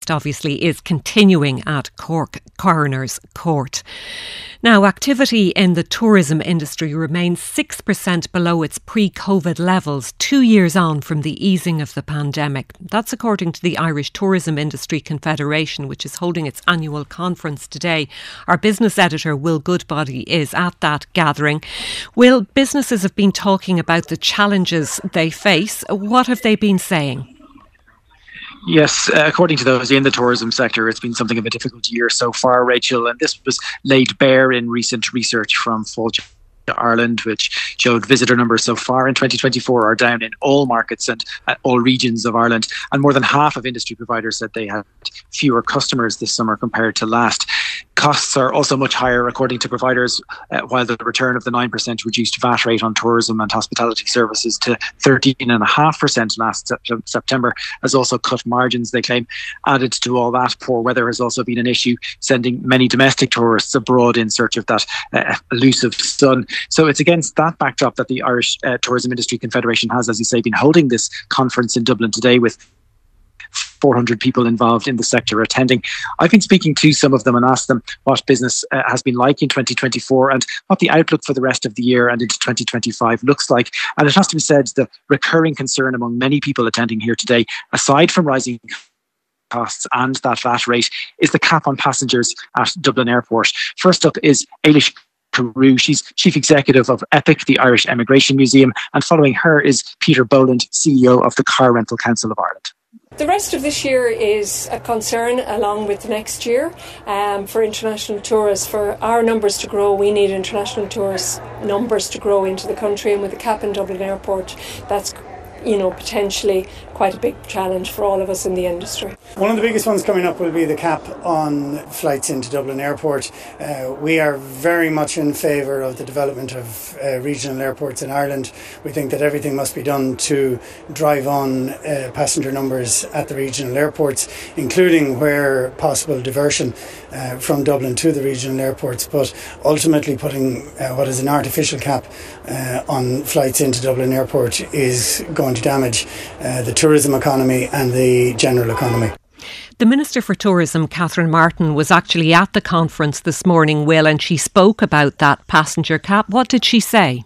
verdict obviously is continuing at Cork Coroner's Court. Now, activity in the tourism industry remains 6% below its pre-COVID levels 2 years on from the easing of the pandemic. That's according to the Irish Tourism Industry Confederation, which is holding its annual conference today. Our business editor, Will Goodbody, is at that gathering. Will, businesses have been talking about the challenges they face. What have they been saying? Yes, according to those in the tourism sector, it's been something of a difficult year so far, Rachel, and this was laid bare in recent research from Fáilte Ireland, which showed visitor numbers so far in 2024 are down in all markets and all regions of Ireland. And more than half of industry providers said they had fewer customers this summer compared to last. Costs are also much higher, according to providers, while the return of the 9% reduced VAT rate on tourism and hospitality services to 13.5% last September has also cut margins, they claim. Added to all that, poor weather has also been an issue, sending many domestic tourists abroad in search of that elusive sun. So it's against that backdrop that the Irish Tourism Industry Confederation has, as you say, been holding this conference in Dublin today with 400 people involved in the sector attending. I've been speaking to some of them and asked them what business has been like in 2024 and what the outlook for the rest of the year and into 2025 looks like. And it has to be said, the recurring concern among many people attending here today, aside from rising costs and that VAT rate, is the cap on passengers at Dublin Airport. First up is Eilish Carew. She's Chief Executive of EPIC, the Irish Emigration Museum, and following her is Peter Boland, CEO of the Car Rental Council of Ireland. The rest of this year is a concern along with next year for international tourists. For our numbers to grow, we need international tourist numbers to grow into the country, and with the cap in Dublin Airport, that's potentially quite a big challenge for all of us in the industry. One of the biggest ones coming up will be the cap on flights into Dublin Airport. We are very much in favour of the development of regional airports in Ireland. We think that everything must be done to drive on passenger numbers at the regional airports, including where possible diversion from Dublin to the regional airports, but ultimately putting what is an artificial cap on flights into Dublin Airport is going to damage the tourism economy and the general economy. The Minister for Tourism, Catherine Martin, was actually at the conference this morning, Will, and she spoke about that passenger cap. What did she say?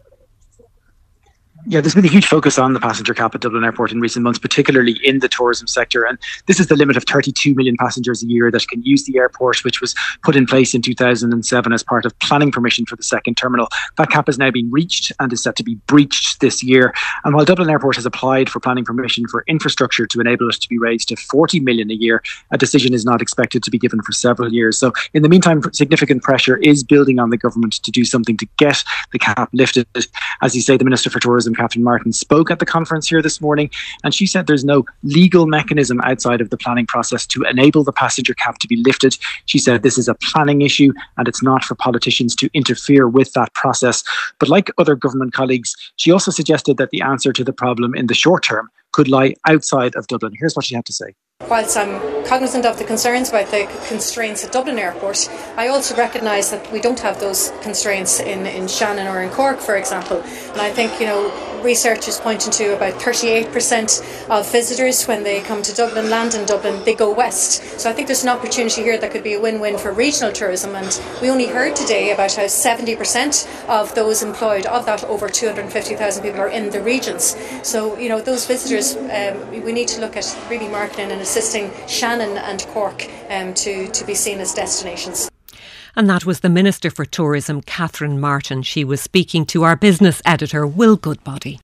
Yeah, there's been a huge focus on the passenger cap at Dublin Airport in recent months, particularly in the tourism sector. And this is the limit of 32 million passengers a year that can use the airport, which was put in place in 2007 as part of planning permission for the second terminal. That cap has now been reached and is set to be breached this year. And while Dublin Airport has applied for planning permission for infrastructure to enable it to be raised to 40 million a year, a decision is not expected to be given for several years. So in the meantime, significant pressure is building on the government to do something to get the cap lifted. As you say, the Minister for Tourism, Catherine Martin, spoke at the conference here this morning, and she said there's no legal mechanism outside of the planning process to enable the passenger cap to be lifted. She said this is a planning issue and it's not for politicians to interfere with that process. But like other government colleagues, she also suggested that the answer to the problem in the short term could lie outside of Dublin. Here's what she had to say. Whilst I'm cognizant of the concerns about the constraints at Dublin Airport, I also recognise that we don't have those constraints in Shannon or in Cork, for example. And I think, research is pointing to about 38% of visitors when they come to Dublin, land in Dublin, they go west. So I think there's an opportunity here that could be a win-win for regional tourism. And we only heard today about how 70% of those employed, of that over 250,000 people, are in the regions. So, those visitors, we need to look at really marketing and assisting Shannon and Cork to be seen as destinations. And that was the Minister for Tourism, Catherine Martin. She was speaking to our business editor, Will Goodbody.